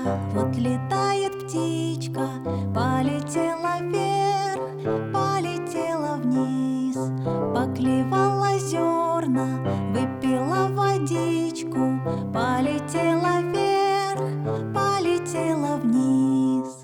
Вот летает птичка, полетела вверх, полетела вниз, поклевала зерна, выпила водичку, полетела вверх, полетела вниз.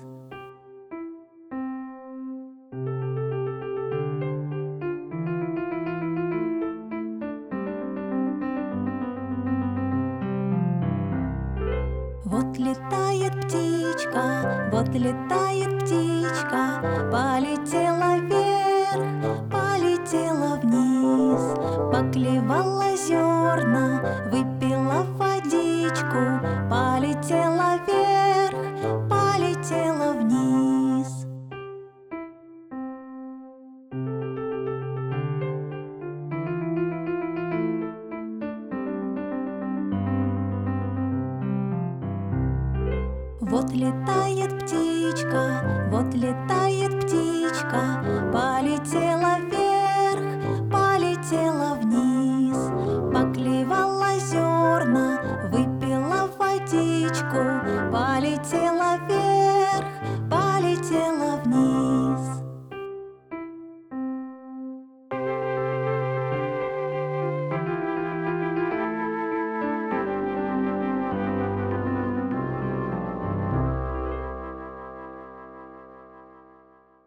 Вот летает птичка, вот летает птичка, полетела вверх, полетела вниз, поклевала зерна, выпила водичку, полетела вверх, полетела вниз. Вот летает птичка, вот летает птичка, полетела